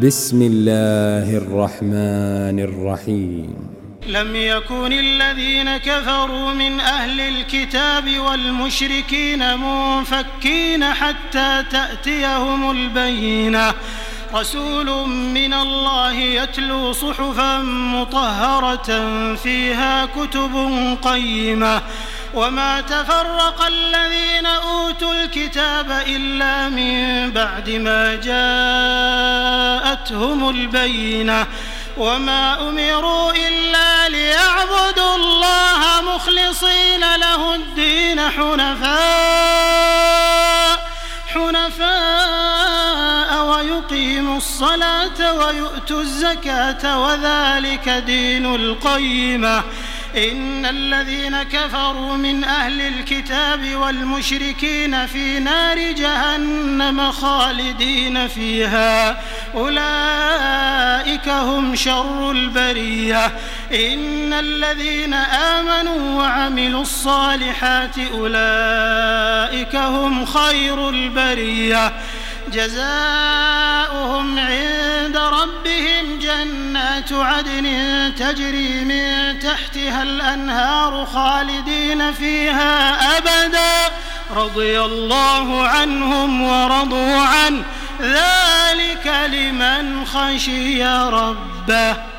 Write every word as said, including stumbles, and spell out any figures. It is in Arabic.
بسم الله الرحمن الرحيم. لم يكن الذين كفروا من أهل الكتاب والمشركين منفكين حتى تأتيهم البينة رسول من الله يتلو صحفا مطهرة فيها كتب قيمة وما تفرق الذين أوتوا الكتاب إلا من بعد ما جاءتهم البينة وما أمروا إلا ليعبدوا الله مخلصين له الدين حنفاء حنفاء ويقيموا الصلاة ويؤتوا الزكاة وذلك دين القيمة. إن الذين كفروا من أهل الكتاب والمشركين في نار جهنم خالدين فيها أولئك هم شر البرية. إن الذين آمنوا وعملوا الصالحات أولئك هم خير البرية. جزاؤهم عند ربهم جنات عدن تجري من تحتها الأنهار خالدين فيها أبدا رضي الله عنهم ورضوا عنه ذلك لمن خشي ربه.